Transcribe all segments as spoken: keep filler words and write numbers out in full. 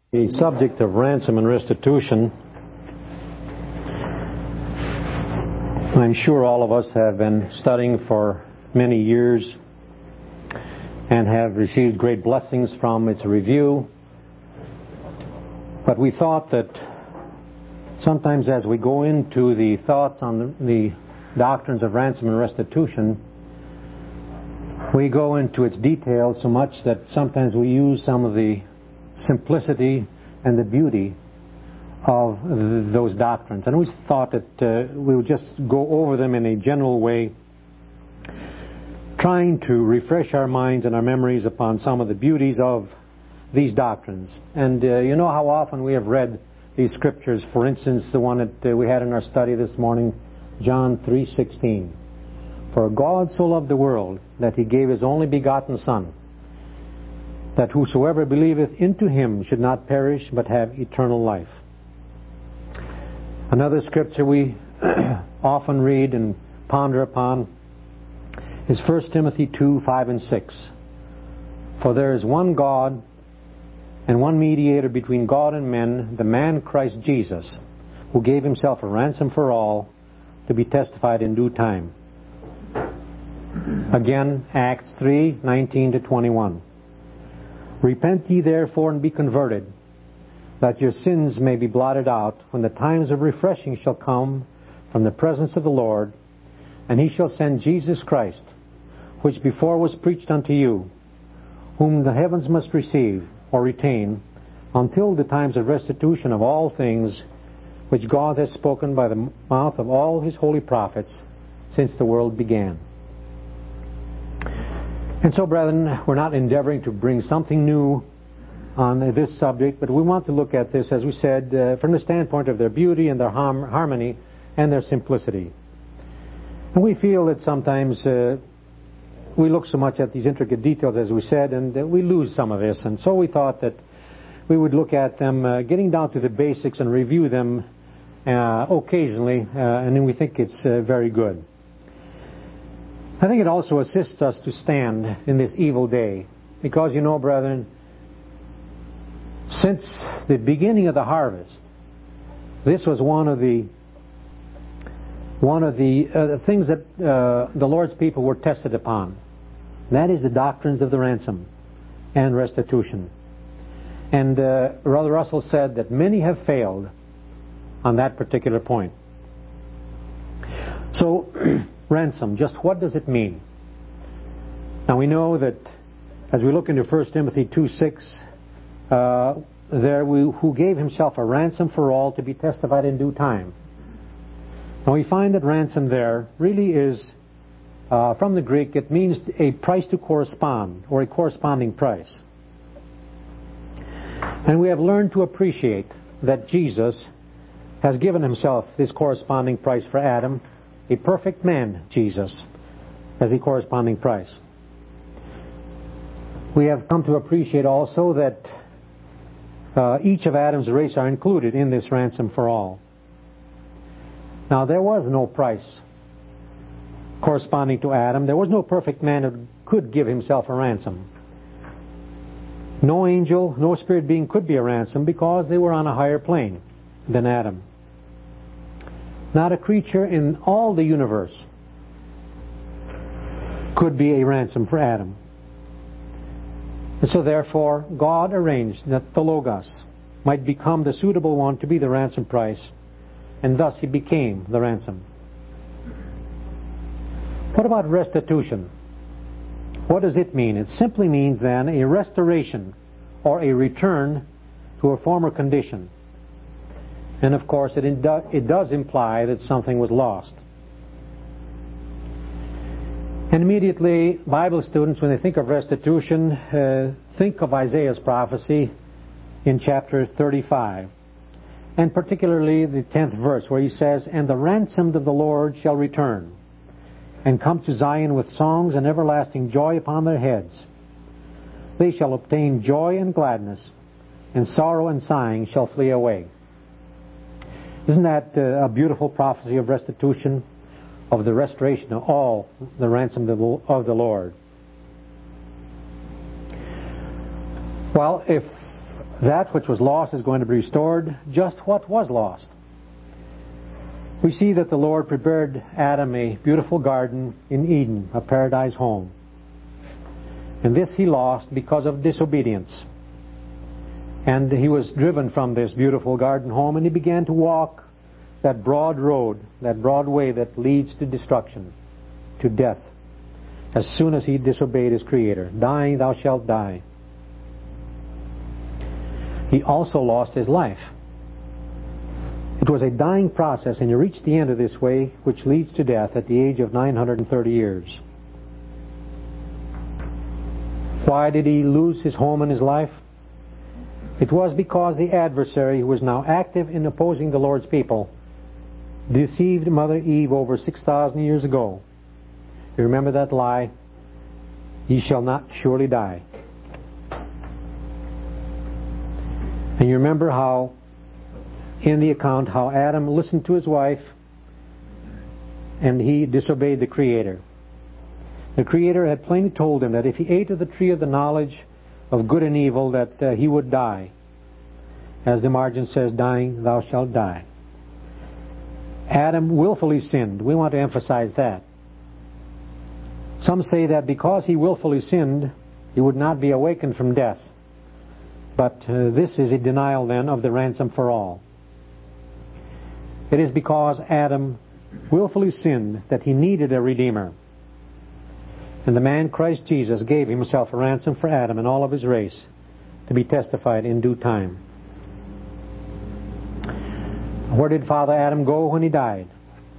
The subject of ransom and restitution, I'm sure all of us have been studying for many years and have received great blessings from its review. But we thought that sometimes as we go into the thoughts on the, the doctrines of ransom and restitution, we go into its details so much that sometimes we use some of the simplicity and the beauty of those doctrines. And we thought that uh, we would just go over them in a general way, trying to refresh our minds and our memories upon some of the beauties of these doctrines. And uh, you know how often we have read these scriptures. For instance, the one that uh, we had in our study this morning, John three sixteen. For God so loved the world that He gave His only begotten Son, that whosoever believeth into Him should not perish but have eternal life. Another scripture we often read and ponder upon is First Timothy two, five and six. For there is one God and one mediator between God and men, the man Christ Jesus, who gave Himself a ransom for all, to be testified in due time. Again, Acts three, nineteen to twenty-one. Repent ye therefore and be converted, that your sins may be blotted out, when the times of refreshing shall come from the presence of the Lord, and He shall send Jesus Christ, which before was preached unto you, whom the heavens must receive or retain, until the times of restitution of all things, which God has spoken by the mouth of all His holy prophets since the world began. And so, brethren, we're not endeavoring to bring something new on this subject, but we want to look at this, as we said, uh, from the standpoint of their beauty and their harm, harmony and their simplicity. And we feel that sometimes uh, we look so much at these intricate details, as we said, and uh, we lose some of this. And so we thought that we would look at them, uh, getting down to the basics and review them uh, occasionally, uh, and then we think it's uh, very good. I think it also assists us to stand in this evil day, because, you know, brethren, since the beginning of the harvest, this was one of the one of the uh, things that uh, the Lord's people were tested upon. That is the doctrines of the ransom and restitution. And uh, Brother Russell said that many have failed on that particular point. So, ransom, just what does it mean? Now we know that as we look into First Timothy two six, uh, there we, who gave Himself a ransom for all, to be testified in due time. Now we find that ransom there really is, uh, from the Greek, it means a price to correspond, or a corresponding price. And we have learned to appreciate that Jesus has given Himself this corresponding price for Adam, a perfect man, Jesus, as a corresponding price. We have come to appreciate also that uh, each of Adam's race are included in this ransom for all. Now, there was no price corresponding to Adam. There was no perfect man who could give himself a ransom. No angel, no spirit being could be a ransom, because they were on a higher plane than Adam. Not a creature in all the universe could be a ransom for Adam. And so therefore, God arranged that the Logos might become the suitable one to be the ransom price, and thus He became the ransom. What about restitution? What does it mean? It simply means then a restoration or a return to a former condition. And of course, it, it does imply that something was lost. And immediately, Bible students, when they think of restitution, uh, think of Isaiah's prophecy in chapter thirty-five. And particularly the tenth verse, where he says, And the ransomed of the Lord shall return, and come to Zion with songs and everlasting joy upon their heads. They shall obtain joy and gladness, and sorrow and sighing shall flee away. Isn't that uh, a beautiful prophecy of restitution, of the restoration of all the ransomed of the Lord? Well, if that which was lost is going to be restored. Just what was lost? We see that the Lord prepared Adam a beautiful garden in Eden, a paradise home. And this he lost because of disobedience. And he was driven from this beautiful garden home, and he began to walk that broad road, that broad way that leads to destruction, to death, as soon as he disobeyed his Creator. Dying, thou shalt die. He also lost his life. It was a dying process, and he reached the end of this way, which leads to death at the age of nine hundred thirty years. Why did he lose his home and his life? It was because the adversary, who was now active in opposing the Lord's people, deceived Mother Eve over six thousand years ago. You remember that lie? Ye shall not surely die. And you remember how, in the account, how Adam listened to his wife and he disobeyed the Creator. The Creator had plainly told him that if he ate of the tree of the knowledge of good and evil, that uh, he would die. As the margin says, dying, thou shalt die. Adam willfully sinned. We want to emphasize that. Some say that because he willfully sinned, he would not be awakened from death. But uh, this is a denial then of the ransom for all. It is because Adam willfully sinned that he needed a Redeemer. And the man Christ Jesus gave himself a ransom for Adam and all of his race, to be testified in due time. Where did Father Adam go when he died?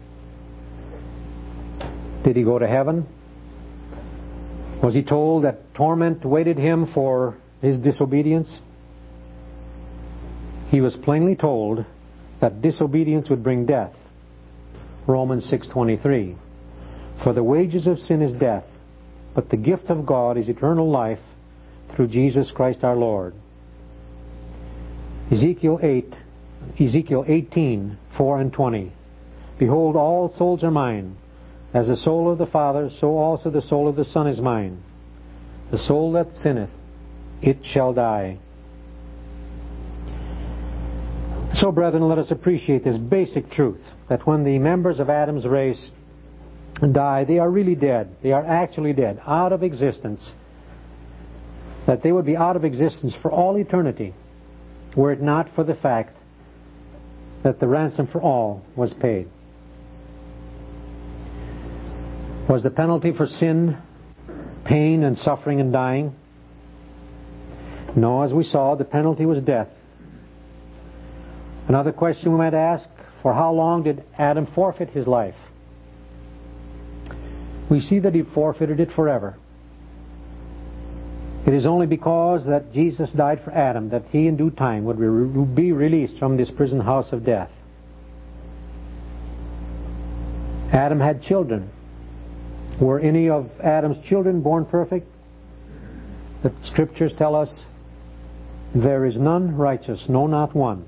Did he go to heaven? Was he told that torment awaited him for his disobedience? He was plainly told that disobedience would bring death. Romans six twenty-three. For the wages of sin is death, but the gift of God is eternal life through Jesus Christ our Lord. Ezekiel eight, Ezekiel eighteen, four and twenty. Behold, all souls are mine. As the soul of the Father, so also the soul of the Son is mine. The soul that sinneth, it shall die. So, brethren, let us appreciate this basic truth, that when the members of Adam's race die, they are really dead. They are actually dead, out of existence. That they would be out of existence for all eternity, were it not for the fact that the ransom for all was paid. Was the penalty for sin pain and suffering and dying? No, as we saw, the penalty was death. Another question we might ask, for how long did Adam forfeit his life? We see that he forfeited it forever. It is only because that Jesus died for Adam that he in due time would be released from this prison house of death. Adam had children. Were any of Adam's children born perfect? The Scriptures tell us, there is none righteous, no, not one.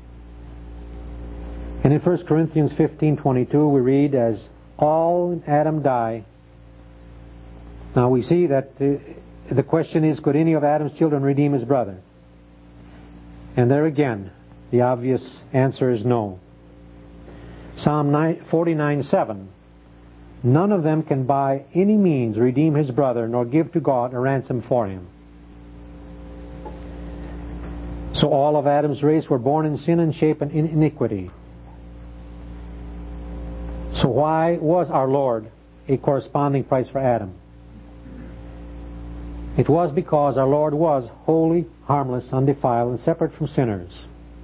And in First Corinthians fifteen twenty-two we read, as all in Adam die. Now we see that the, the question is, could any of Adam's children redeem his brother? And there again, the obvious answer is no. Psalm forty-nine seven. None of them can by any means redeem his brother, nor give to God a ransom for him. So all of Adam's race were born in sin and shapen in iniquity. So why was our Lord a corresponding price for Adam? It was because our Lord was holy, harmless, undefiled, and separate from sinners.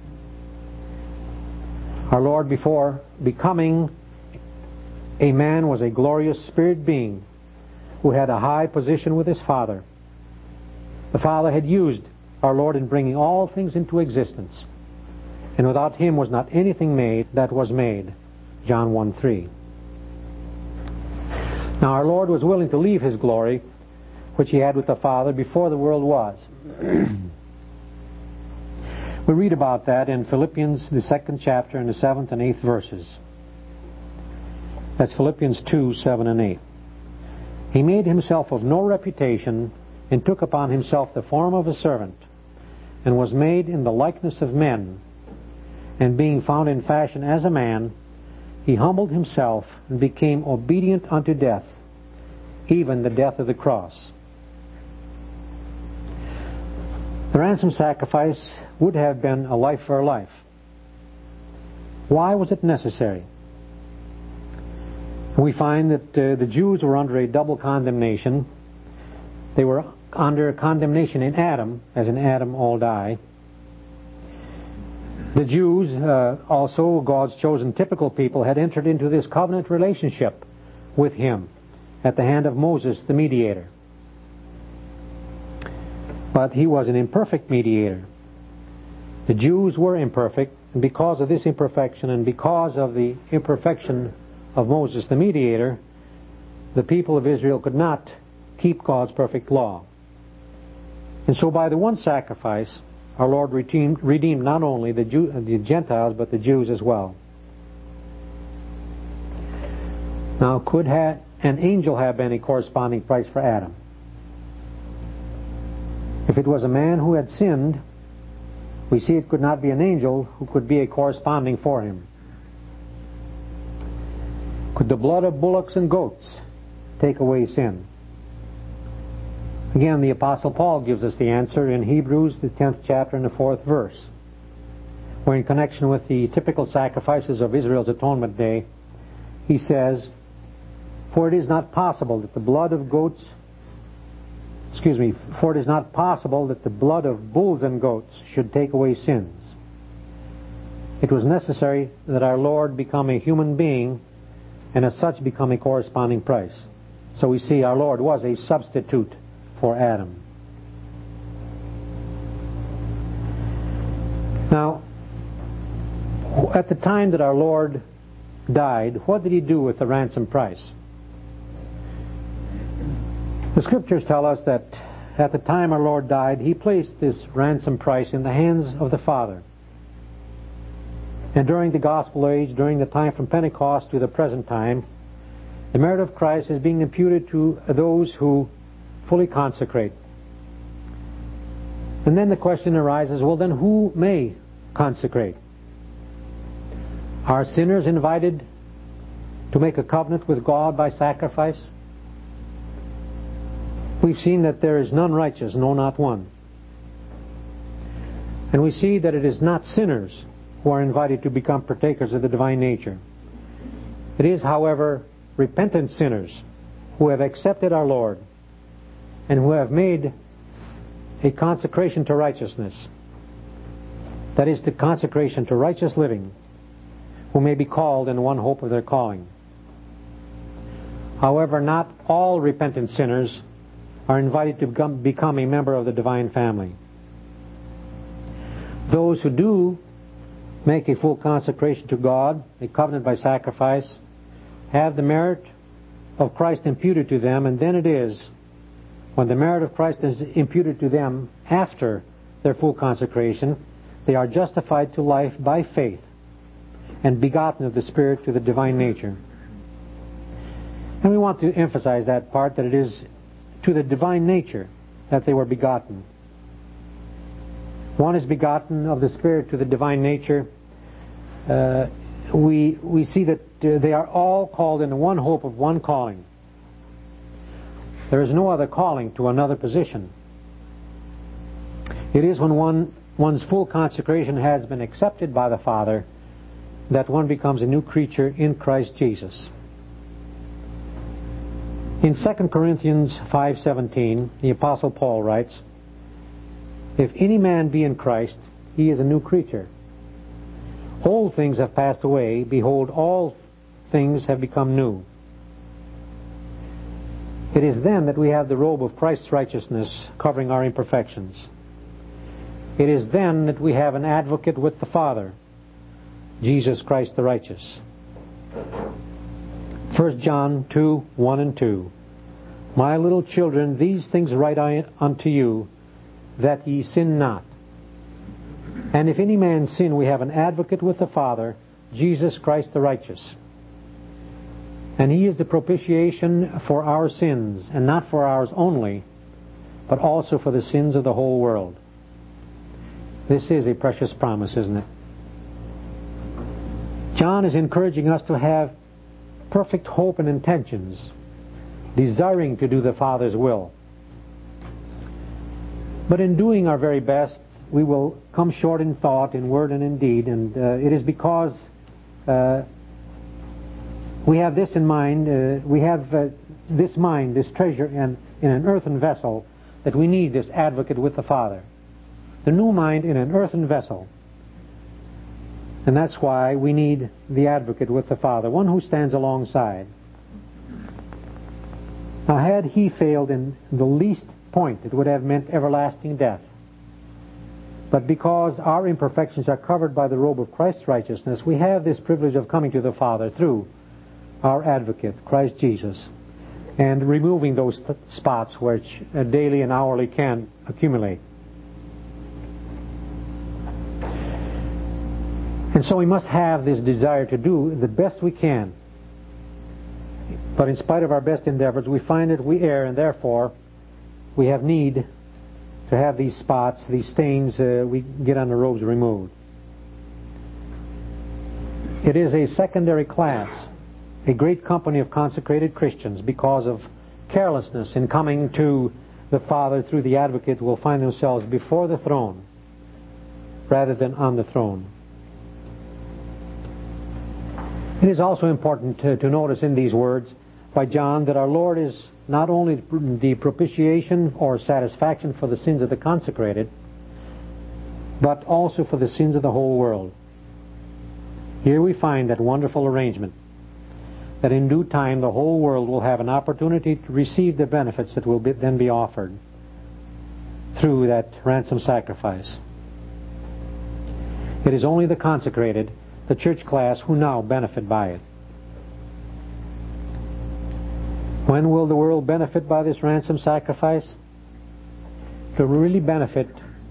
Our Lord, before becoming a man, was a glorious spirit being who had a high position with his Father. The Father had used our Lord in bringing all things into existence, and without him was not anything made that was made. John one three. Now our Lord was willing to leave his glory, which he had with the Father, before the world was. We read about that in Philippians, the second chapter, and the seventh and eighth verses. That's Philippians two, seven and eight. He made himself of no reputation, and took upon himself the form of a servant, and was made in the likeness of men. And being found in fashion as a man, he humbled himself and became obedient unto death, even the death of the cross. The ransom sacrifice would have been a life for a life. Why was it necessary? We find that uh, the Jews were under a double condemnation. They were under condemnation in Adam, as in Adam all die. The Jews, uh, also God's chosen typical people, had entered into this covenant relationship with Him at the hand of Moses, the mediator. But he was an imperfect mediator. The Jews were imperfect, and because of this imperfection and because of the imperfection of Moses, the mediator, the people of Israel could not keep God's perfect law. And so by the one sacrifice, our Lord redeemed, redeemed not only the, Jew, the Gentiles, but the Jews as well. Now, could ha- an angel have been a corresponding price for Adam? If it was a man who had sinned, we see it could not be an angel who could be a corresponding for him. Could the blood of bullocks and goats take away sin? Again, the Apostle Paul gives us the answer in Hebrews, the tenth chapter and the fourth verse, where in connection with the typical sacrifices of Israel's atonement day, he says, For it is not possible that the blood of goats Excuse me, for it is not possible that the blood of bulls and goats should take away sins. It was necessary that our Lord become a human being and as such become a corresponding price. So we see our Lord was a substitute for Adam. Now, at the time that our Lord died, what did He do with the ransom price? The Scriptures tell us that at the time our Lord died, He placed this ransom price in the hands of the Father. And during the Gospel age, during the time from Pentecost to the present time, the merit of Christ is being imputed to those who fully consecrate. And then the question arises, well then who may consecrate? Are sinners invited to make a covenant with God by sacrifice? We've seen that there is none righteous, no, not one. And we see that it is not sinners who are invited to become partakers of the divine nature. It is, however, repentant sinners who have accepted our Lord and who have made a consecration to righteousness. That is, the consecration to righteous living, who may be called in one hope of their calling. However, not all repentant sinners are invited to become, become a member of the divine family. Those who do make a full consecration to God, a covenant by sacrifice, have the merit of Christ imputed to them, and then it is when the merit of Christ is imputed to them after their full consecration, they are justified to life by faith and begotten of the Spirit to the divine nature. And we want to emphasize that part, that it is to the divine nature that they were begotten. One is begotten of the Spirit to the divine nature. Uh, we we see that uh, they are all called in one hope of one calling. There is no other calling to another position. It is when one one's full consecration has been accepted by the Father that one becomes a new creature in Christ Jesus. In Second Corinthians five seventeen, the Apostle Paul writes, If any man be in Christ, he is a new creature. Old things have passed away, behold, all things have become new. It is then that we have the robe of Christ's righteousness covering our imperfections. It is then that we have an advocate with the Father, Jesus Christ the righteous. First John two, one and two. My little children, these things write I unto you, that ye sin not. And if any man sin, we have an advocate with the Father, Jesus Christ the righteous. And He is the propitiation for our sins, and not for ours only, but also for the sins of the whole world. This is a precious promise, isn't it? John is encouraging us to have perfect hope and intentions, desiring to do the Father's will. But in doing our very best, we will come short in thought, in word, and in deed, and uh, it is because uh, we have this in mind, uh, we have uh, this mind, this treasure in, in an earthen vessel, that we need this advocate with the Father. The new mind in an earthen vessel. And that's why we need the advocate with the Father, one who stands alongside. Now, had he failed in the least point, it would have meant everlasting death. But because our imperfections are covered by the robe of Christ's righteousness, we have this privilege of coming to the Father through our advocate, Christ Jesus, and removing those th- spots which uh, daily and hourly can accumulate. And so we must have this desire to do the best we can. But in spite of our best endeavors, we find that we err, and therefore we have need to have these spots, these stains, uh, we get on the robes removed. It is a secondary class, a great company of consecrated Christians, because of carelessness in coming to the Father through the advocate, will find themselves before the throne rather than on the throne. It is also important to, to notice in these words by John that our Lord is not only the propitiation or satisfaction for the sins of the consecrated, but also for the sins of the whole world. Here we find that wonderful arrangement, that in due time the whole world will have an opportunity to receive the benefits that will be, then be offered through that ransom sacrifice. It is only the consecrated, the church class, who now benefit by it. When will the world benefit by this ransom sacrifice? To really benefit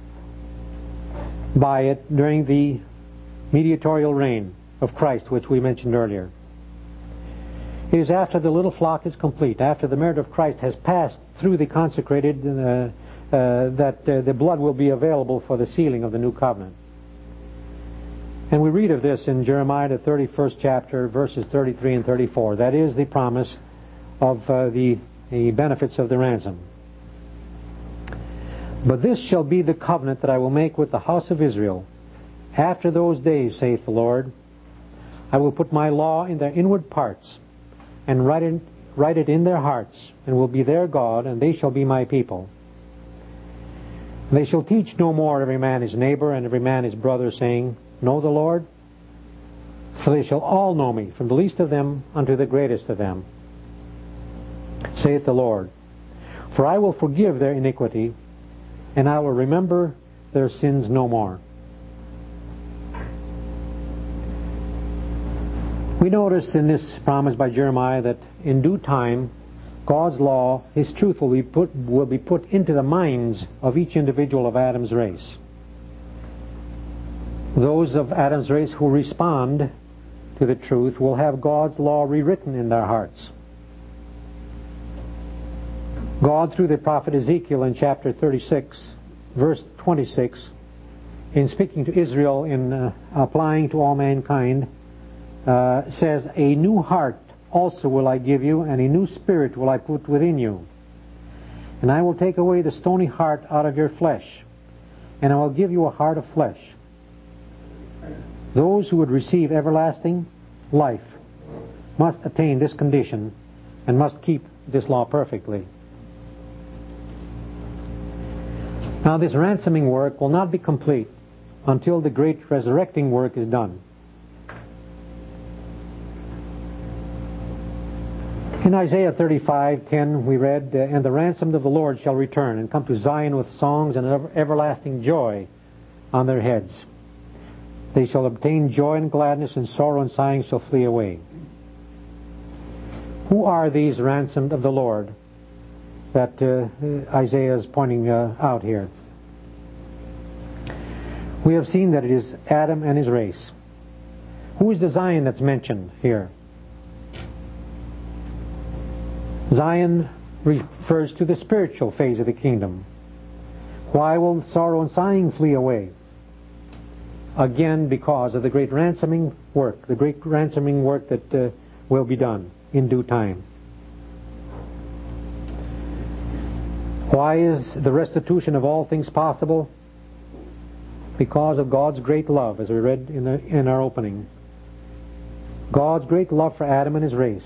by it during the mediatorial reign of Christ, which we mentioned earlier. It is after the little flock is complete, after the merit of Christ has passed through the consecrated, uh, uh, that uh, the blood will be available for the sealing of the new covenant. And we read of this in Jeremiah, the thirty-first chapter, verses thirty-three and thirty-four. That is the promise of uh, the, the benefits of the ransom. But this shall be the covenant that I will make with the house of Israel. After those days, saith the Lord, I will put my law in their inward parts, and write it, write it in their hearts, and will be their God, and they shall be my people. They shall teach no more every man his neighbor and every man his brother, saying, Know the Lord? For they shall all know me, from the least of them unto the greatest of them, saith the Lord. For I will forgive their iniquity, and I will remember their sins no more. We notice in this promise by Jeremiah that in due time God's law, His truth will be put, will be put into the minds of each individual of Adam's race. Those of Adam's race who respond to the truth will have God's law rewritten in their hearts. God, through the prophet Ezekiel in chapter thirty-six, verse twenty-six, in speaking to Israel, in uh, applying to all mankind, uh, says, A new heart also will I give you, and a new spirit will I put within you. And I will take away the stony heart out of your flesh, and I will give you a heart of flesh. Those who would receive everlasting life must attain this condition and must keep this law perfectly. Now, this ransoming work will not be complete until the great resurrecting work is done. In Isaiah thirty-five ten we read, And the ransomed of the Lord shall return, and come to Zion with songs and ever- everlasting joy on their heads. They shall obtain joy and gladness, and sorrow and sighing shall flee away. Who are these ransomed of the Lord that uh, Isaiah is pointing uh, out here? We have seen that it is Adam and his race. Who is the Zion that's mentioned here? Zion refers to the spiritual phase of the kingdom. Why will sorrow and sighing flee away? again because of the great ransoming work, the great ransoming work that uh, will be done in due time. Why is the restitution of all things possible? Because of God's great love, as we read in, the, in our opening. God's great love for Adam and his race.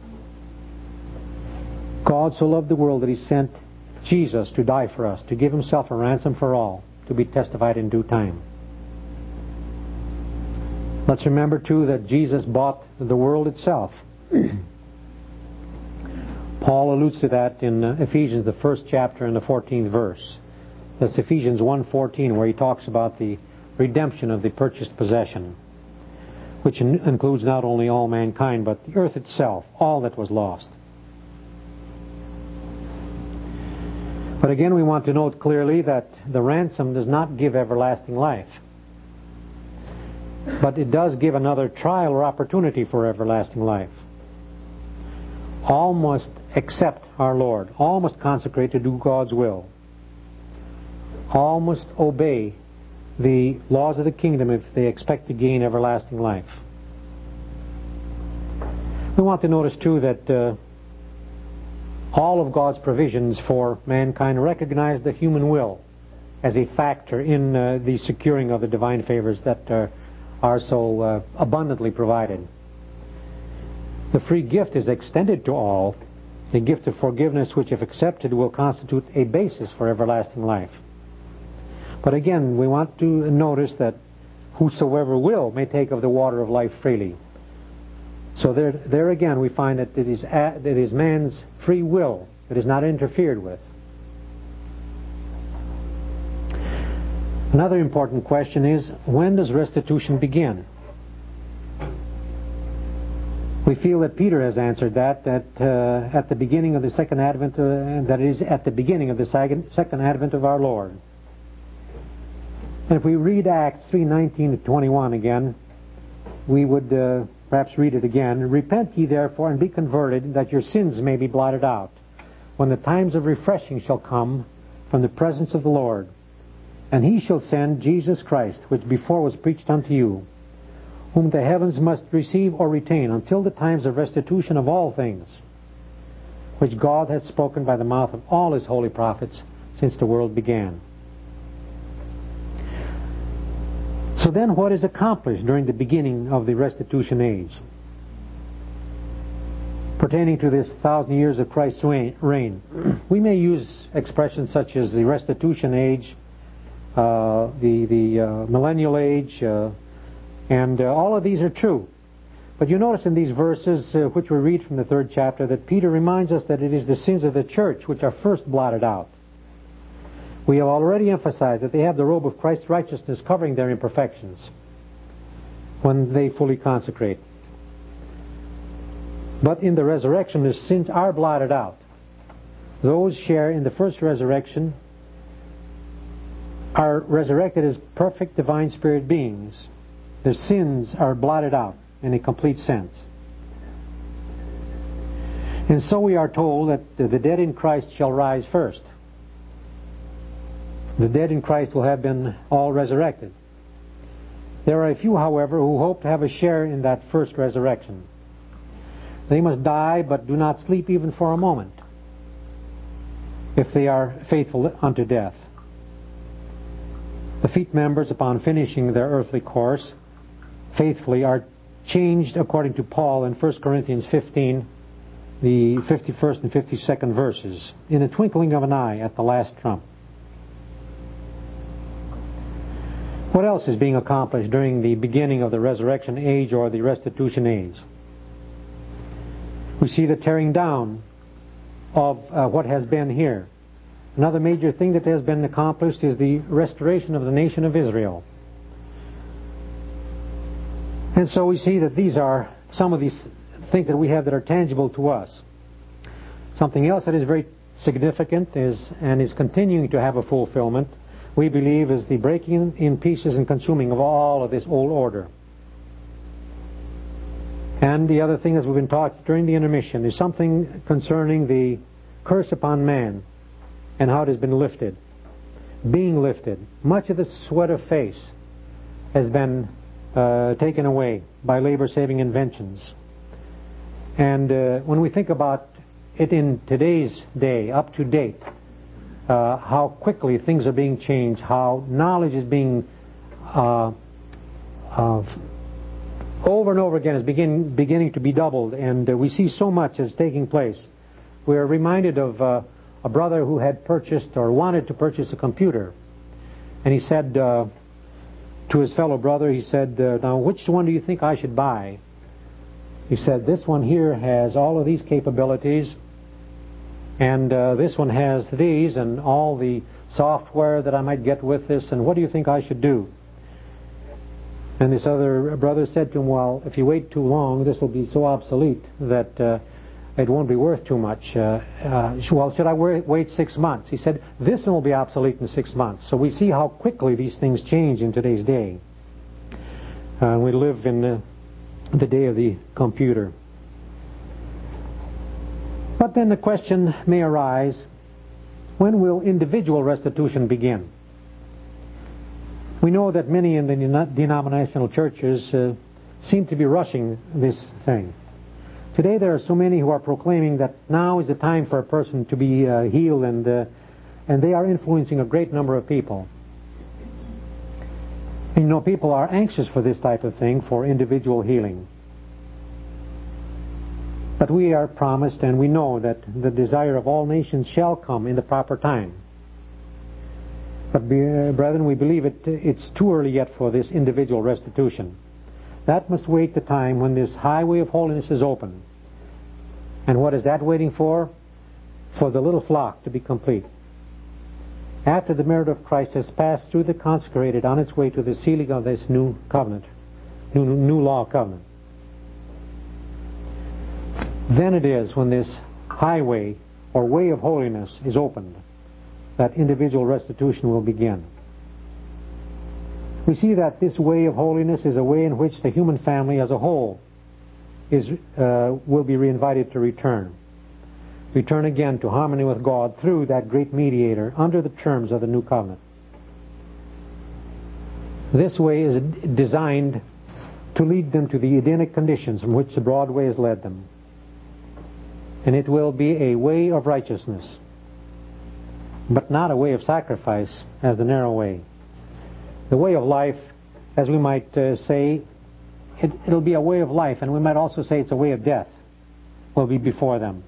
God so loved the world that He sent Jesus to die for us, to give Himself a ransom for all, to be testified in due time. Let's remember, too, that Jesus bought the world itself. Paul alludes to that in Ephesians, the first chapter and the fourteenth verse. That's Ephesians one fourteen, where he talks about the redemption of the purchased possession, which in- includes not only all mankind, but the earth itself, all that was lost. But again, we want to note clearly that the ransom does not give everlasting life, but it does give another trial or opportunity for everlasting life. All must accept our Lord. All must consecrate to do God's will. All must obey the laws of the kingdom if they expect to gain everlasting life. We want to notice, too, that uh, all of God's provisions for mankind recognize the human will as a factor in uh, the securing of the divine favors that uh, are so uh, abundantly provided. The free gift is extended to all, the gift of forgiveness which, if accepted, will constitute a basis for everlasting life. But again, we want to notice that whosoever will may take of the water of life freely. So there, there again, we find that it is, that it is man's free will that is not interfered with. Another important question is, when does restitution begin? We feel that Peter has answered that, that uh, at the beginning of the second advent, uh, that it is at the beginning of the second, second advent of our Lord. And if we read Acts three nineteen to twenty-one again, we would uh, perhaps read it again. Repent ye therefore and be converted, that your sins may be blotted out, when the times of refreshing shall come from the presence of the Lord. And He shall send Jesus Christ, which before was preached unto you, whom the heavens must receive or retain until the times of restitution of all things, which God hath spoken by the mouth of all His holy prophets since the world began. So then, what is accomplished during the beginning of the restitution age? Pertaining to this thousand years of Christ's reign, we may use expressions such as the restitution age, uh, the, the uh, millennial age, uh, and uh, all of these are true. But you notice in these verses, uh, which we read from the third chapter, that Peter reminds us that it is the sins of the church which are first blotted out. We have already emphasized that they have the robe of Christ's righteousness covering their imperfections when they fully consecrate. But in the resurrection, the sins are blotted out. Those share in the first resurrection are resurrected as perfect divine spirit beings. Their sins are blotted out in a complete sense. And so we are told that the dead in Christ shall rise first. The dead in Christ will have been all resurrected. There are a few, however, who hope to have a share in that first resurrection. They must die, but do not sleep even for a moment, if they are faithful unto death. The feet members, upon finishing their earthly course, faithfully are changed according to Paul in First Corinthians fifteen, the fifty-first and fifty-second verses, in a twinkling of an eye at the last trump. What else is being accomplished during the beginning of the resurrection age or the restitution age? We see the tearing down of uh, what has been here. Another major thing that has been accomplished is the restoration of the nation of Israel. And so we see that these are some of these things that we have that are tangible to us. Something else that is very significant is and is continuing to have a fulfillment, we believe, is the breaking in pieces and consuming of all of this old order. And the other thing, as we've been taught during the intermission, is something concerning the curse upon man and how it has been lifted. Being lifted. Much of the sweat of face has been uh, taken away by labor-saving inventions. And uh, when we think about it in today's day, up to date, uh, how quickly things are being changed, how knowledge is being uh, uh, over and over again is begin, beginning to be doubled, and uh, we see so much is taking place. We are reminded of uh, a brother who had purchased or wanted to purchase a computer, and he said uh, to his fellow brother, he said, uh, now which one do you think I should buy? He said, this one here has all of these capabilities, and uh, this one has these and all the software that I might get with this, and what do you think I should do? And this other brother said to him, well, if you wait too long, this will be so obsolete that uh, it won't be worth too much. Uh, uh, well, should I wait six months? He said, this one will be obsolete in six months. So we see how quickly these things change in today's day. Uh, we live in the, the day of the computer. But then the question may arise, when will individual restitution begin? We know that many in the denominational churches uh, seem to be rushing this thing. Today there are so many who are proclaiming that now is the time for a person to be uh, healed, and uh, and they are influencing a great number of people. And, you know, people are anxious for this type of thing, for individual healing. But we are promised, and we know that the desire of all nations shall come in the proper time. But, uh, brethren, we believe it, it's too early yet for this individual restitution. That must wait the time when this highway of holiness is open. And what is that waiting for? For the little flock to be complete. After the merit of Christ has passed through the consecrated on its way to the sealing of this new covenant, new, new law covenant. Then it is when this highway or way of holiness is opened that individual restitution will begin. We see that this way of holiness is a way in which the human family as a whole is uh, will be reinvited to return. Return again to harmony with God through that great mediator under the terms of the new covenant. This way is designed to lead them to the Edenic conditions from which the broad way has led them. And it will be a way of righteousness, but not a way of sacrifice as the narrow way. The way of life, as we might uh, say, it, it'll be a way of life, and we might also say it's a way of death, will be before them.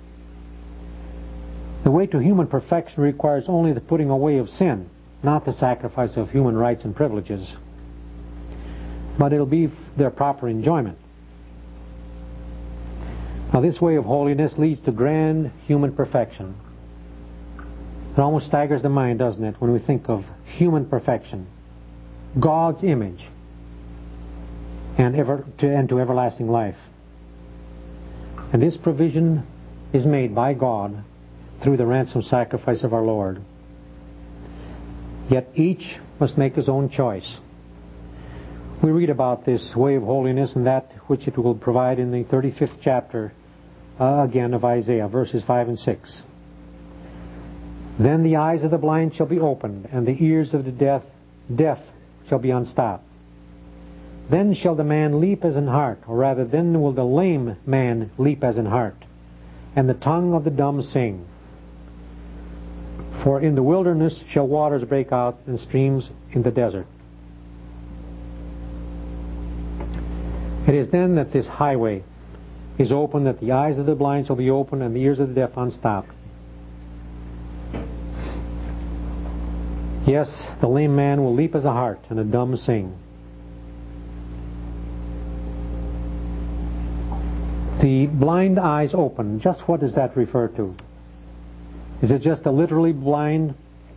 The way to human perfection requires only the putting away of sin, not the sacrifice of human rights and privileges. But it'll be their proper enjoyment. Now, this way of holiness leads to grand human perfection. It almost staggers the mind, doesn't it, when we think of human perfection, God's image, and ever to, and to everlasting life. And this provision is made by God through the ransom sacrifice of our Lord. Yet each must make his own choice. We read about this way of holiness and that which it will provide in the thirty-fifth chapter uh, again of Isaiah, verses five and six. Then the eyes of the blind shall be opened, and the ears of the deaf, deaf shall be unstopped. Then shall the man leap as an hart, or rather, then will the lame man leap as an hart, and the tongue of the dumb sing. For in the wilderness shall waters break out, and streams in the desert. It is then that this highway is open, that the eyes of the blind shall be opened, and the ears of the deaf unstopped. Yes, the lame man will leap as a hart, and the dumb sing. The blind eyes open, just what does that refer to? Is it just a literally blind?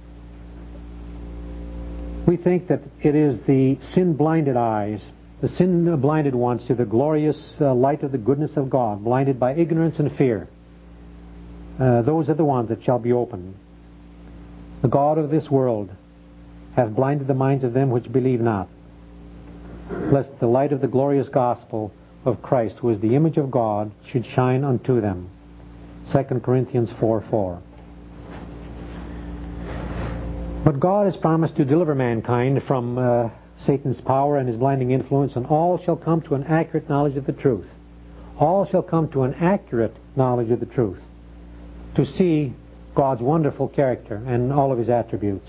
We think that it is the sin-blinded eyes, the sin-blinded ones to the glorious uh, light of the goodness of God, blinded by ignorance and fear. Uh, those are the ones that shall be opened. The God of this world hath blinded the minds of them which believe not, lest the light of the glorious gospel of Christ, who is the image of God, should shine unto them. Second Corinthians four four. But God has promised to deliver mankind from uh, Satan's power and his blinding influence, and all shall come to an accurate knowledge of the truth. All shall come to an accurate knowledge of the truth, to see God's wonderful character and all of his attributes.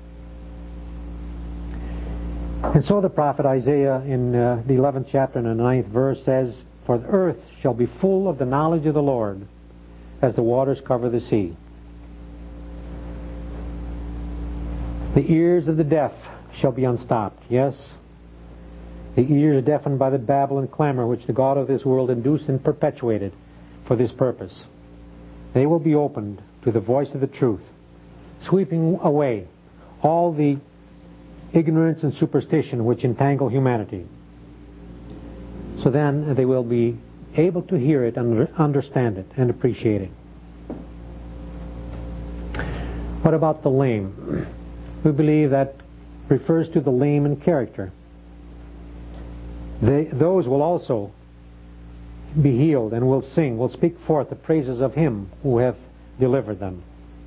And so the prophet Isaiah in uh, the eleventh chapter and the ninth verse says, "For the earth shall be full of the knowledge of the Lord, as the waters cover the sea." The ears of the deaf shall be unstopped. Yes, the ears deafened by the babble and clamor which the God of this world induced and perpetuated for this purpose. They will be opened to the voice of the truth, sweeping away all the ignorance and superstition which entangle humanity. So then they will be able to hear it and understand it and appreciate it. What about the lame? We believe that refers to the lame in character. They, those will also be healed and will sing, will speak forth the praises of Him who hath delivered them.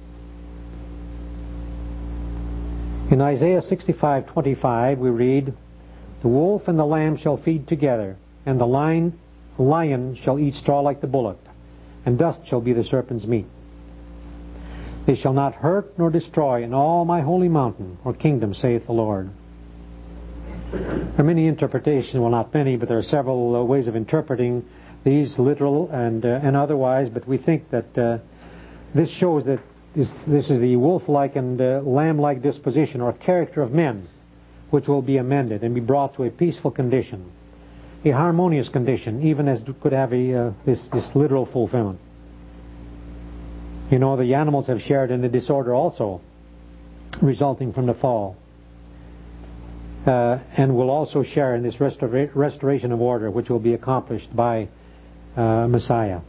In Isaiah sixty-five twenty-five we read, "The wolf and the lamb shall feed together, and the lion, lion shall eat straw like the bullock, and dust shall be the serpent's meat. They shall not hurt nor destroy in all my holy mountain or kingdom, saith the Lord." There are many interpretations, well not many, but there are several uh, ways of interpreting these, literal and uh, and otherwise, but we think that uh, this shows that this, this is the wolf-like and uh, lamb-like disposition or character of men, which will be amended and be brought to a peaceful condition, a harmonious condition, even as could have a uh, this, this literal fulfillment. You know, the animals have shared in the disorder also, resulting from the fall. Uh, and will also share in this restora- restoration of order, which will be accomplished by uh, Messiah.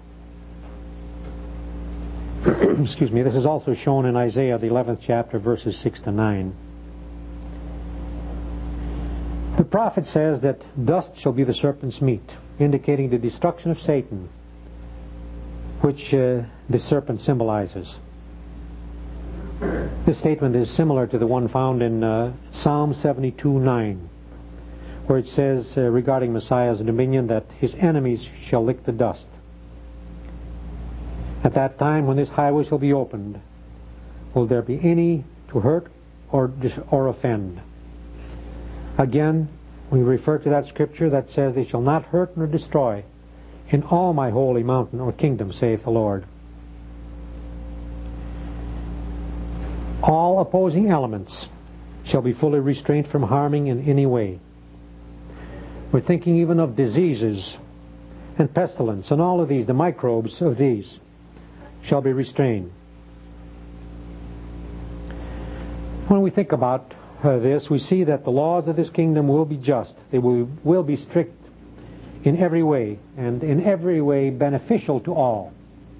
Excuse me. This is also shown in Isaiah, the eleventh chapter, verses six to nine. The prophet says that dust shall be the serpent's meat, indicating the destruction of Satan, which uh, the serpent symbolizes. This statement is similar to the one found in uh, Psalm seventy-two nine, where it says uh, regarding Messiah's dominion that his enemies shall lick the dust. At that time, when this highway shall be opened, will there be any to hurt or dis- or offend? Again, we refer to that scripture that says, "They shall not hurt nor destroy in all my holy mountain or kingdom, saith the Lord." All opposing elements shall be fully restrained from harming in any way. We're thinking even of diseases and pestilence, and all of these, the microbes of these, shall be restrained. When we think about uh, this, we see that the laws of this kingdom will be just. They will, will be strict in every way, and in every way beneficial to all.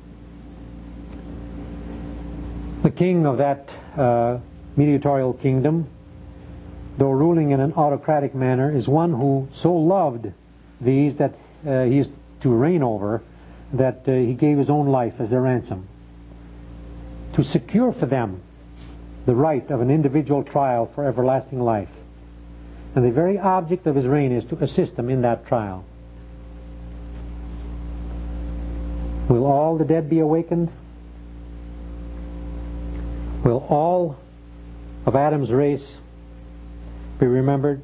The king of that uh, mediatorial kingdom, though ruling in an autocratic manner, is one who so loved these that uh, he is to reign over, that uh, he gave his own life as their ransom, to secure for them the right of an individual trial for everlasting life. And the very object of his reign is to assist them in that trial. Will all the dead be awakened? Will all of Adam's race be remembered?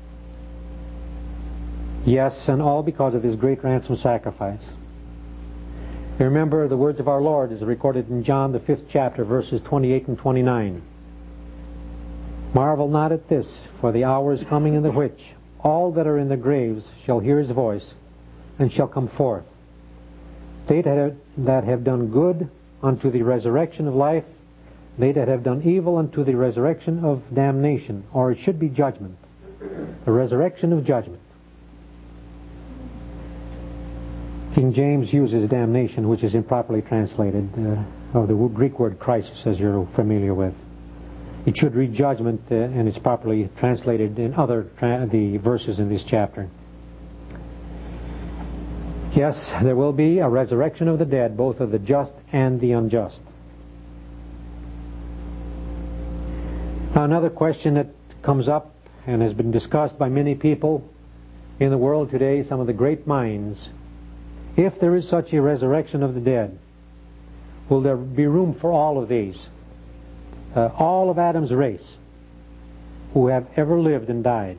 Yes, and all because of his great ransom sacrifice. You remember the words of our Lord as recorded in John the fifth chapter, verses twenty-eight and twenty-nine. "Marvel not at this, for the hour is coming in the which all that are in the graves shall hear his voice, and shall come forth. They that have, that have done good unto the resurrection of life, they that have done evil unto the resurrection of damnation," or it should be judgment. The resurrection of judgment. King James uses damnation, which is improperly translated, uh, of the Greek word crisis, as you're familiar with. It should read judgment, uh, and it's properly translated in other tra- the verses in this chapter. Yes, there will be a resurrection of the dead, both of the just and the unjust. Now, another question that comes up and has been discussed by many people in the world today, some of the great minds, if there is such a resurrection of the dead, will there be room for all of these? Uh, all of Adam's race who have ever lived and died?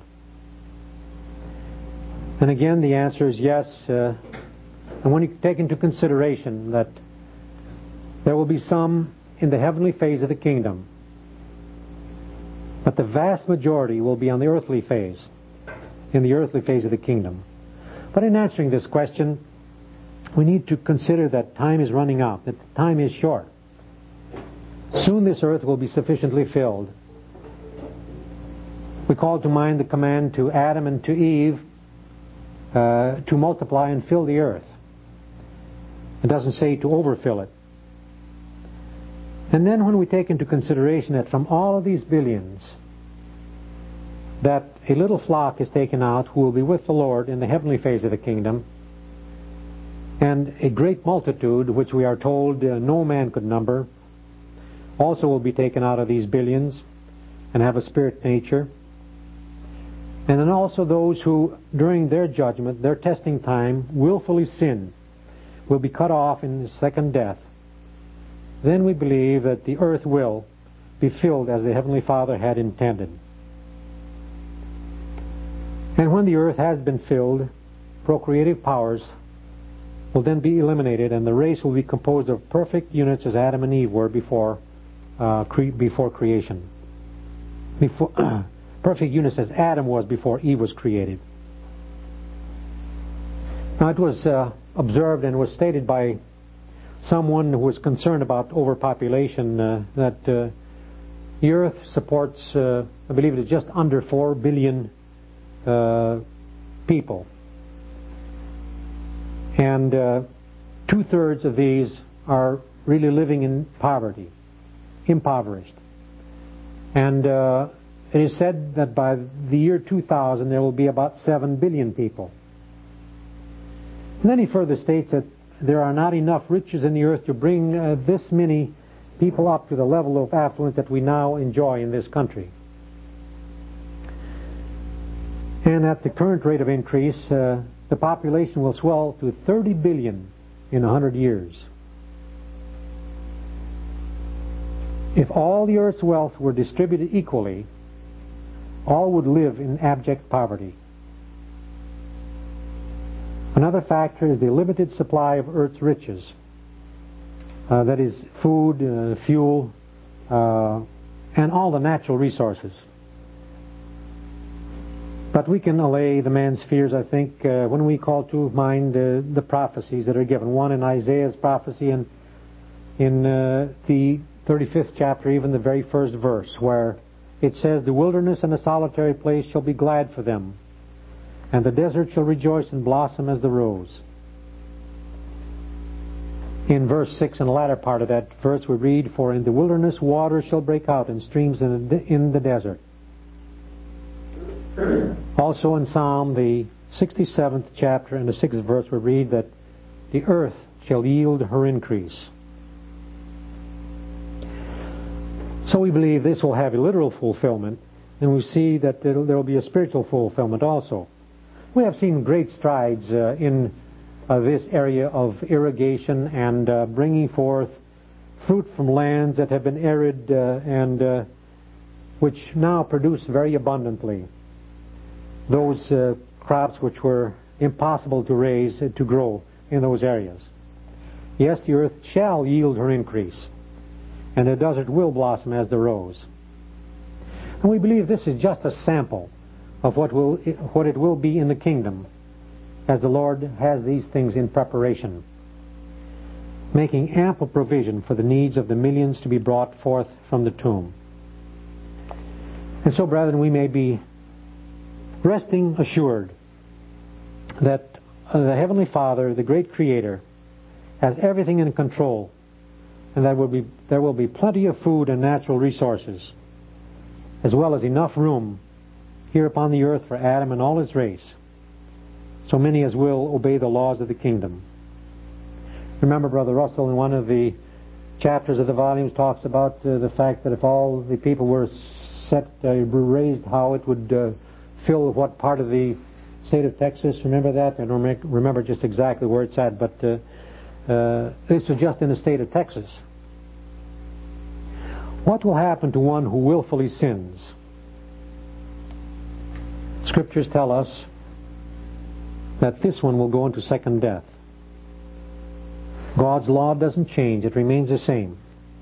And again, the answer is yes. Uh, and when you take into consideration that there will be some in the heavenly phase of the kingdom, but the vast majority will be on the earthly phase, in the earthly phase of the kingdom. But in answering this question, we need to consider that time is running out, that time is short. Soon this earth will be sufficiently filled. We call to mind the command to Adam and to Eve uh, to multiply and fill the earth. It doesn't say to overfill it. And then when we take into consideration that from all of these billions, that a little flock is taken out who will be with the Lord in the heavenly phase of the kingdom, and a great multitude, which we are told uh, no man could number, also will be taken out of these billions and have a spirit nature. And then also those who, during their judgment, their testing time, willfully sin, will be cut off in the second death. Then we believe that the earth will be filled as the Heavenly Father had intended. And when the earth has been filled, procreative powers will then be eliminated, and the race will be composed of perfect units as Adam and Eve were before uh, cre- before creation. Before, perfect units as Adam was before Eve was created. Now it was uh, observed and was stated by someone who was concerned about overpopulation uh, that uh, the earth supports, uh, I believe it is just under four billion uh, people. And uh, two-thirds of these are really living in poverty, impoverished. And uh, it is said that by the year two thousand there will be about seven billion people. And then he further states that there are not enough riches in the earth to bring uh, this many people up to the level of affluence that we now enjoy in this country. And at the current rate of increase, uh, the population will swell to thirty billion in one hundred years. If all the earth's wealth were distributed equally, all would live in abject poverty. Another factor is the limited supply of earth's riches. Uh, that is food, uh, fuel, uh, and all the natural resources. But we can allay the man's fears, I think, uh, when we call to mind uh, the prophecies that are given. One in Isaiah's prophecy and in uh, the thirty-fifth chapter, even the very first verse, where it says, "The wilderness and the solitary place shall be glad for them, and the desert shall rejoice and blossom as the rose." In verse six, in the latter part of that verse, we read, "For in the wilderness waters shall break out and streams in the, in the desert." Also in Psalm, the sixty-seventh chapter and the sixth verse, we read that the earth shall yield her increase. So we believe this will have a literal fulfillment, and we see that there will be a spiritual fulfillment also. We have seen great strides uh, in uh, this area of irrigation and uh, bringing forth fruit from lands that have been arid uh, and uh, which now produce very abundantly those uh, crops which were impossible to raise, uh, to grow in those areas. Yes, the earth shall yield her increase, and the desert will blossom as the rose. And we believe this is just a sample of what will what it will be in the kingdom, as the Lord has these things in preparation, making ample provision for the needs of the millions to be brought forth from the tomb. And so, brethren, we may be resting assured that uh, the Heavenly Father, the great Creator, has everything in control, and that will be, there will be plenty of food and natural resources, as well as enough room here upon the earth for Adam and all his race, so many as will obey the laws of the kingdom. Remember, Brother Russell, in one of the chapters of the volumes talks about uh, the fact that if all the people were set, uh, raised how it would uh, fill what part of the state of Texas. Remember that? I don't remember just exactly where it's at, but uh, uh, this was just in the state of Texas. What will happen to one who willfully sins? Scriptures tell us that this one will go into second death. God's law doesn't change. It remains the same.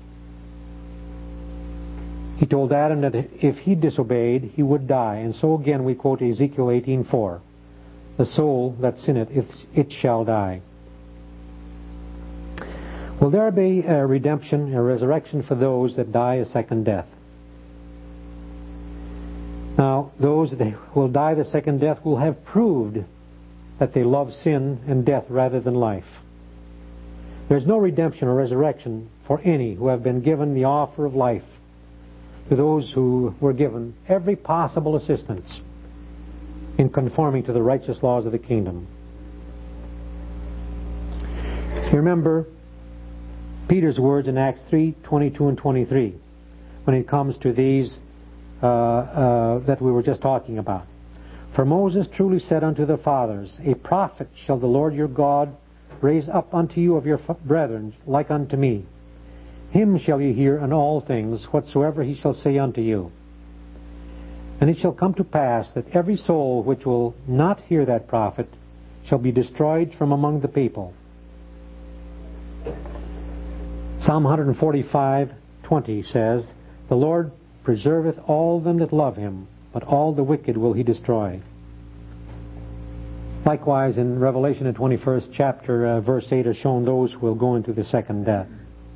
He told Adam that if he disobeyed, he would die. And so again we quote Ezekiel eighteen four. The soul that sinneth, it, it shall die. Will there be a redemption, a resurrection for those that die a second death? Now, those that will die the second death will have proved that they love sin and death rather than life. There's no redemption or resurrection for any who have been given the offer of life, to those who were given every possible assistance in conforming to the righteous laws of the kingdom. You remember Peter's words in Acts three twenty-two and twenty-three when it comes to these uh, uh, that we were just talking about. For Moses truly said unto the fathers, A prophet shall the Lord your God raise up unto you of your brethren like unto me. Him shall ye hear in all things whatsoever he shall say unto you. And it shall come to pass that every soul which will not hear that prophet shall be destroyed from among the people. Psalm one forty-five twenty says, The Lord preserveth all them that love him, but all the wicked will he destroy. Likewise, in Revelation, the twenty-first chapter, uh, verse eight, is shown those who will go into the second death.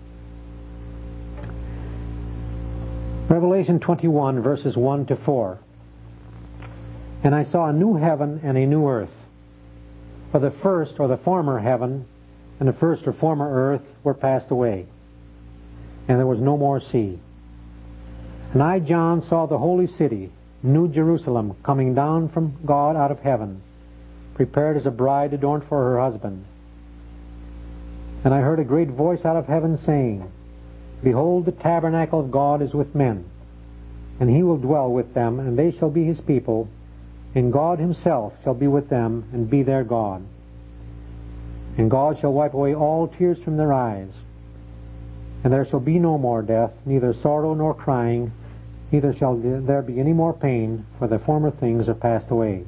Revelation twenty-one, verses one to four. And I saw a new heaven and a new earth. For the first or the former heaven and the first or former earth were passed away, and there was no more sea. And I, John, saw the holy city, New Jerusalem, coming down from God out of heaven, prepared as a bride adorned for her husband. And I heard a great voice out of heaven saying, Behold, the tabernacle of God is with men, and he will dwell with them, and they shall be his people, and God himself shall be with them, and be their God. And God shall wipe away all tears from their eyes, and there shall be no more death, neither sorrow nor crying, neither shall there be any more pain, for the former things are passed away.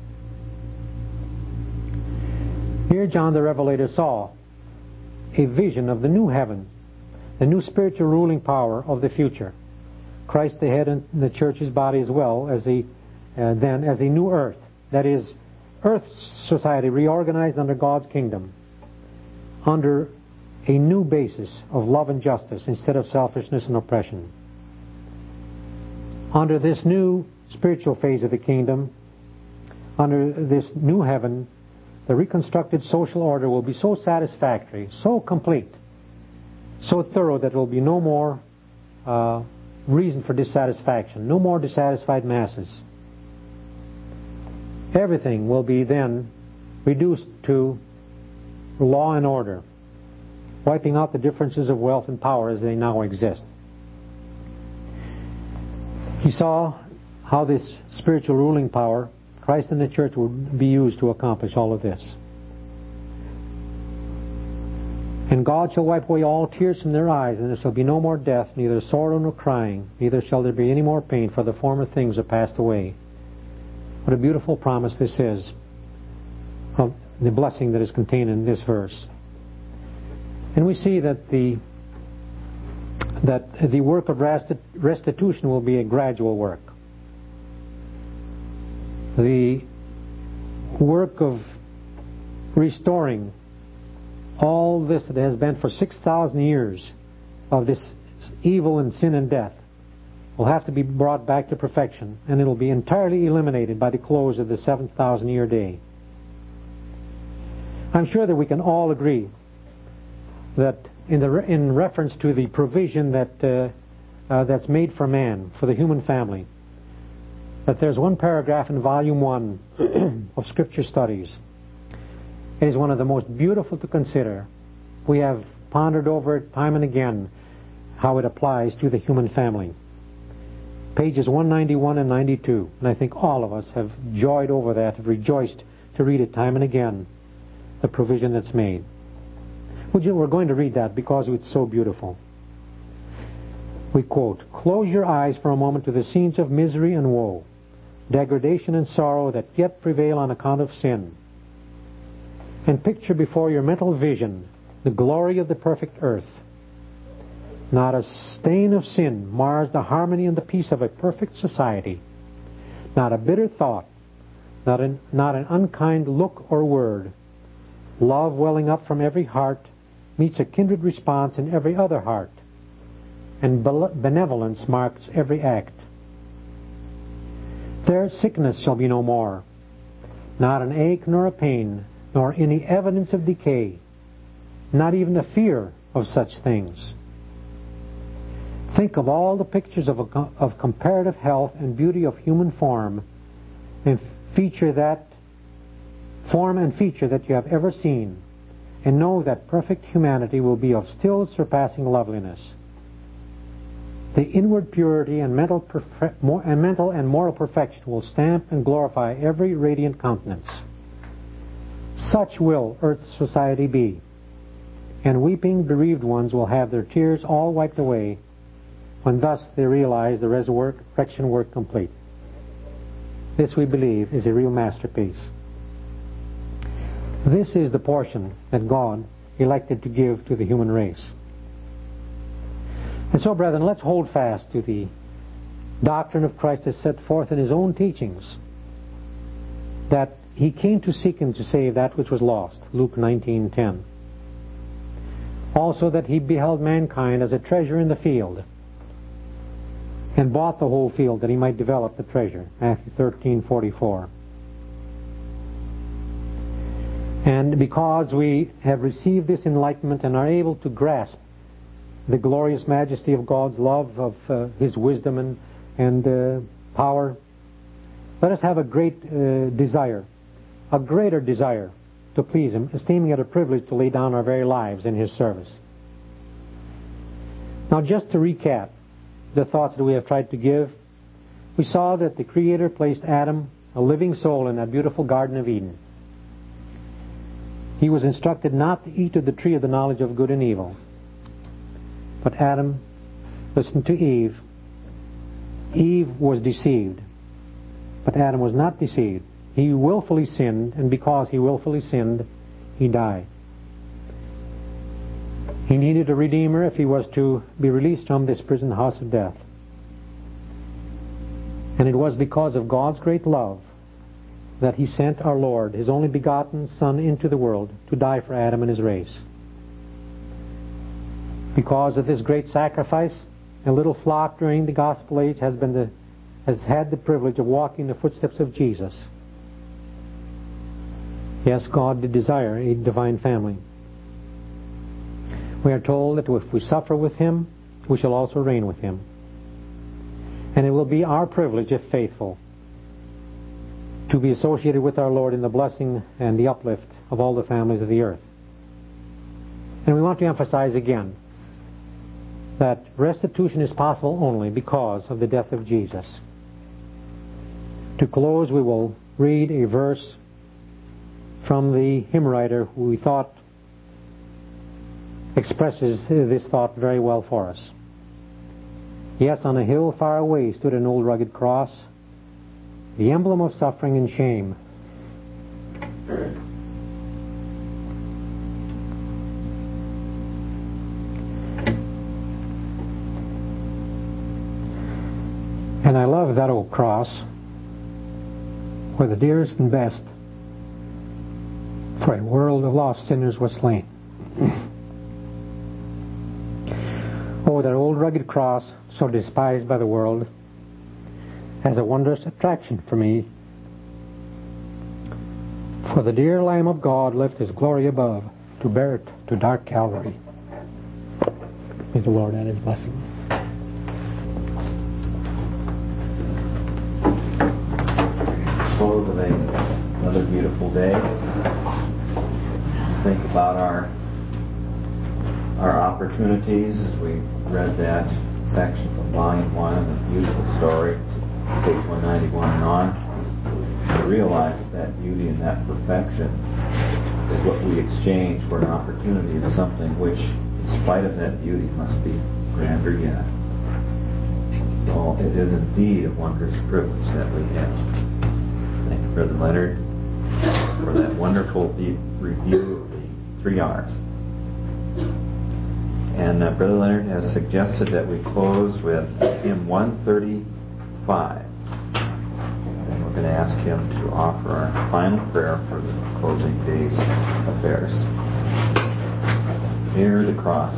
Here John the Revelator saw a vision of the new heaven, the new spiritual ruling power of the future. Christ the head and the church's body as well as a, uh, then as a new earth. That is, earth society reorganized under God's kingdom, under a new basis of love and justice instead of selfishness and oppression. Under this new spiritual phase of the kingdom, under this new heaven, the reconstructed social order will be so satisfactory, so complete, so thorough that there will be no more uh, reason for dissatisfaction, no more dissatisfied masses. Everything will be then reduced to law and order, wiping out the differences of wealth and power as they now exist. He saw how this spiritual ruling power, Christ and the church, would be used to accomplish all of this. And God shall wipe away all tears from their eyes, and there shall be no more death, neither sorrow nor crying, neither shall there be any more pain, for the former things are passed away. What a beautiful promise this is of the blessing that is contained in this verse. And we see that the that the work of restitution will be a gradual work. The work of restoring all this that has been for six thousand years of this evil and sin and death will have to be brought back to perfection, and it will be entirely eliminated by the close of the seven thousand year day. I'm sure that we can all agree that in the in reference to the provision that uh, uh, that's made for man, for the human family, that there's one paragraph in volume one of Scripture Studies. It is one of the most beautiful to consider. We have pondered over it time and again how it applies to the human family. pages one ninety-one and ninety-two. And I think all of us have joyed over that, have rejoiced to read it time and again, the provision that's made. We're going to read that because it's so beautiful. We quote, "Close your eyes for a moment to the scenes of misery and woe, degradation and sorrow that yet prevail on account of sin, and picture before your mental vision the glory of the perfect earth. Not a stain of sin mars the harmony and the peace of a perfect society. Not a bitter thought, not an, not an unkind look or word. Love welling up from every heart meets a kindred response in every other heart, and benevolence marks every act. There sickness shall be no more, not an ache nor a pain, nor any evidence of decay, not even a fear of such things. Think of all the pictures of, a, of comparative health and beauty of human form, and feature that form and feature that you have ever seen, and know that perfect humanity will be of still surpassing loveliness. The inward purity and mental, perfe- and mental and moral perfection will stamp and glorify every radiant countenance. Such will earth's society be, and weeping bereaved ones will have their tears all wiped away when thus they realize the resurrection work complete. This, we believe, is a real masterpiece. This is the portion that God elected to give to the human race. And so, brethren, let's hold fast to the doctrine of Christ as set forth in His own teachings, that He came to seek and to save that which was lost, Luke nineteen ten. Also that He beheld mankind as a treasure in the field, and bought the whole field that He might develop the treasure, Matthew thirteen forty-four. And because we have received this enlightenment and are able to grasp the glorious majesty of God's love, of uh, His wisdom and, and uh, power, let us have a great uh, desire, a greater desire to please Him, esteeming it a privilege to lay down our very lives in His service. Now, just to recap the thoughts that we have tried to give, we saw that the Creator placed Adam, a living soul, in that beautiful Garden of Eden. He was instructed not to eat of the tree of the knowledge of good and evil. But Adam listened to Eve. Eve was deceived. But Adam was not deceived. He willfully sinned, and because he willfully sinned, he died. He needed a Redeemer if he was to be released from this prison house of death. And it was because of God's great love that He sent our Lord, His only begotten Son, into the world to die for Adam and his race. Because of this great sacrifice, a little flock during the gospel age has been the, has had the privilege of walking the footsteps of Jesus. Yes, God did desire a divine family. We are told that if we suffer with Him, we shall also reign with Him. And it will be our privilege, if faithful, to be associated with our Lord in the blessing and the uplift of all the families of the earth. And we want to emphasize again that restitution is possible only because of the death of Jesus. To close, we will read a verse from the hymn writer who we thought expresses this thought very well for us. Yes, on a hill far away stood an old rugged cross, the emblem of suffering and shame. And I love that old cross where the dearest and best for a world of lost sinners was slain. Oh, that old rugged cross, so despised by the world, has a wondrous attraction for me. For the dear Lamb of God left His glory above to bear it to dark Calvary. May the Lord add His blessing. Close of a, another beautiful day. Think about our our opportunities as we read that section from Volume one, The Beautiful Story, page one ninety-one and on, to realize that that beauty and that perfection is what we exchange for an opportunity of something which, in spite of that beauty, must be grander yet. So it is indeed a wondrous privilege that we have. Thank you, Brother Leonard, for that wonderful deep review of the three R's. And uh, Brother Leonard has suggested that we close with hymn one thirty-five. And we're going to ask him to offer our final prayer for the closing day's affairs. Near the cross.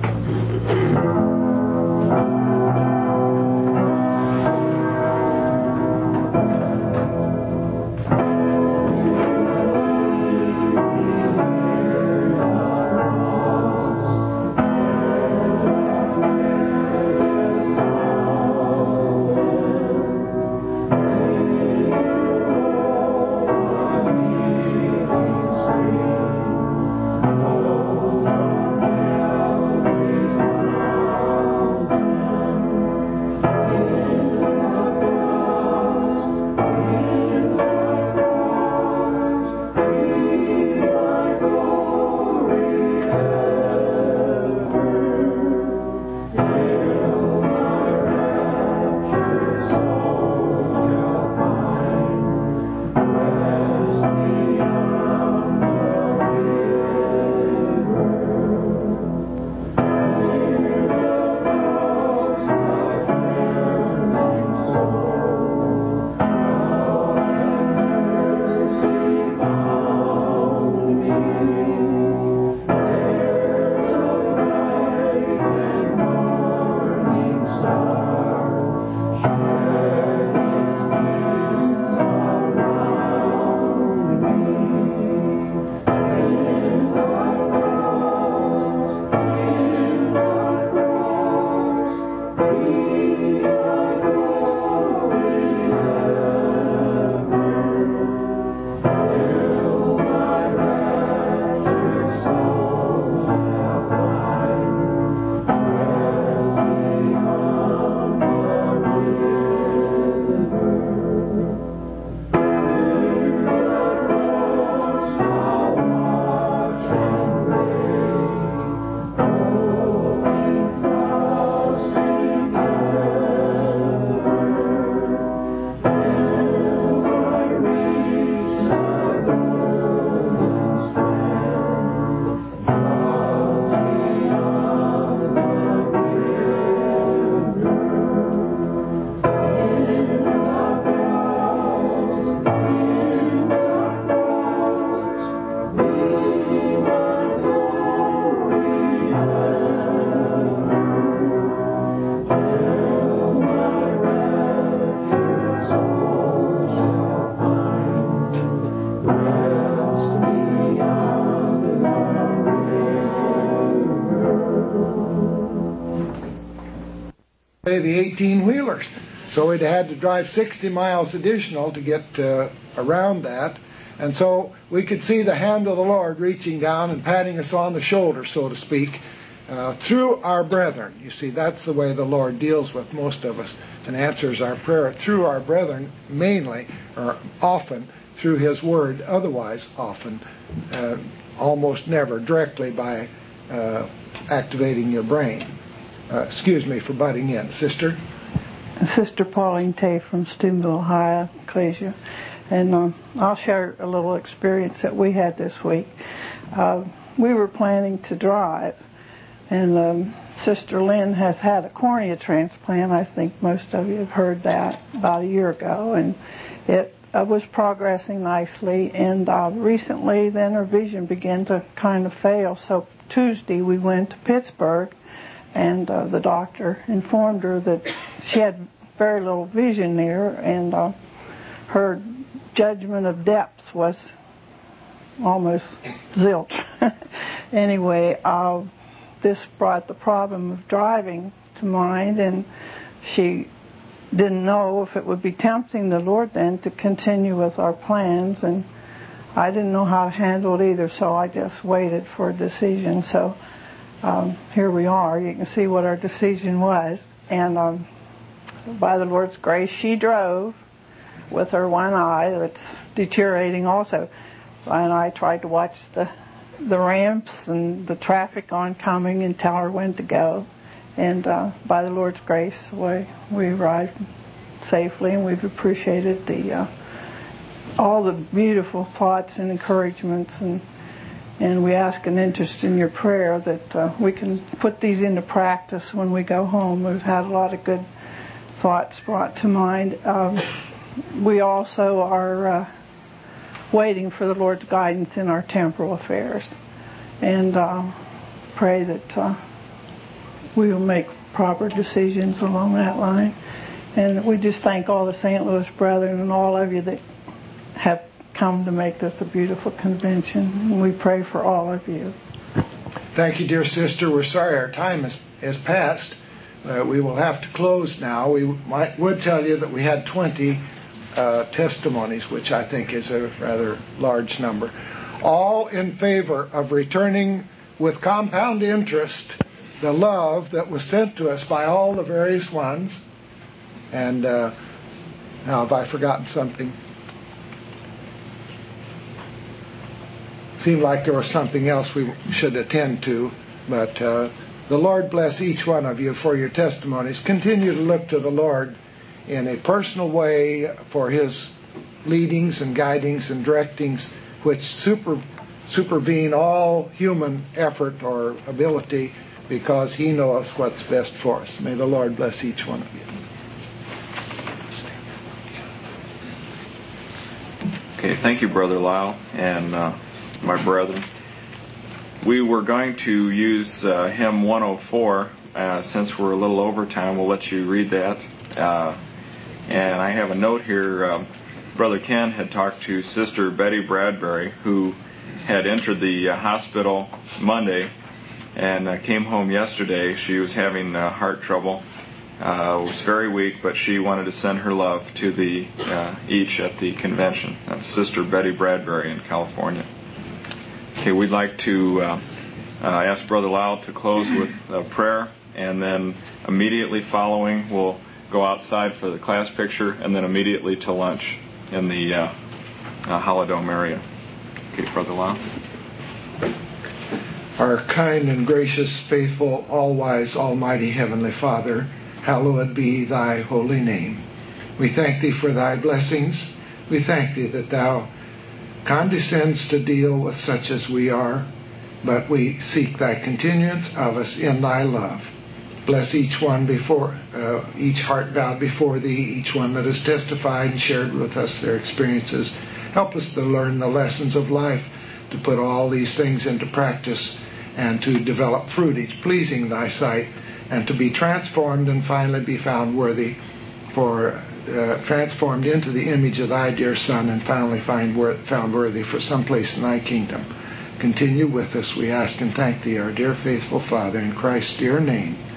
The eighteen-wheelers. So we'd had to drive sixty miles additional to get uh, around that. And so we could see the hand of the Lord reaching down and patting us on the shoulder, so to speak, uh, through our brethren. You see, that's the way the Lord deals with most of us and answers our prayer through our brethren, mainly, or often, through His Word, otherwise often, uh, almost never directly by uh, activating your brain. Uh, excuse me for butting in. Sister? Sister Pauline Tay from Steubenville, Ohio, Ecclesia. And uh, I'll share a little experience that we had this week. Uh, we were planning to drive, and um, Sister Lynn has had a cornea transplant. I think most of you have heard that about a year ago, and it uh, was progressing nicely. And uh, recently, then her vision began to kind of fail. So Tuesday, we went to Pittsburgh. And uh, the doctor informed her that she had very little vision there, and uh, her judgment of depth was almost zilch. Anyway, uh, this brought the problem of driving to mind, and she didn't know if it would be tempting the Lord then to continue with our plans, and I didn't know how to handle it either, so I just waited for a decision. So Um, here we are. You can see what our decision was. and um, by the Lord's grace, she drove with her one eye that's deteriorating also. And I tried to watch the the ramps and the traffic oncoming and tell her when to go. And uh, by the Lord's grace, we we arrived safely, and we've appreciated the uh, all the beautiful thoughts and encouragements, and and we ask an interest in your prayer that uh, we can put these into practice when we go home. We've had a lot of good thoughts brought to mind. Um, we also are uh, waiting for the Lord's guidance in our temporal affairs, and uh, pray that uh, we will make proper decisions along that line. And we just thank all the Saint Louis brethren and all of you that have come to make this a beautiful convention. And we pray for all of you. Thank you, dear sister. We're sorry our time has, has passed. Uh, we will have to close now. We might, would tell you that we had twenty uh, testimonies, which I think is a rather large number. All in favor of returning with compound interest the love that was sent to us by all the various ones. And uh, now, have I forgotten something? Seemed like there was something else we should attend to, but uh, the Lord bless each one of you for your testimonies. Continue to look to the Lord in a personal way for His leadings and guidings and directings, which super, supervene all human effort or ability, because He knows what's best for us. May the Lord bless each one of you. Okay, thank you, Brother Lyle, and uh, my brethren. We were going to use uh, hymn one oh four. Uh, since we're a little over time, we'll let you read that. Uh, and I have a note here. Um, Brother Ken had talked to Sister Betty Bradbury, who had entered the uh, hospital Monday and uh, came home yesterday. She was having uh, heart trouble. Uh, was very weak, but she wanted to send her love to the uh, each at the convention. That's Sister Betty Bradbury in California. Okay, we'd like to uh, uh, ask Brother Lyle to close with a prayer, and then immediately following, we'll go outside for the class picture, and then immediately to lunch in the uh, uh, Holodome area. Okay, Brother Lyle. Our kind and gracious, faithful, all-wise, almighty Heavenly Father, hallowed be Thy holy name. We thank Thee for Thy blessings. We thank Thee that Thou condescends to deal with such as we are, but we seek Thy continuance of us in Thy love. Bless each one before, uh, each heart bowed before Thee, each one that has testified and shared with us their experiences. Help us to learn the lessons of life, to put all these things into practice, and to develop fruit each pleasing Thy sight, and to be transformed and finally be found worthy, for uh, transformed into the image of Thy dear Son, and finally find wor- found worthy for some place in Thy kingdom. Continue with us, we ask and thank Thee, our dear faithful Father, in Christ's dear name.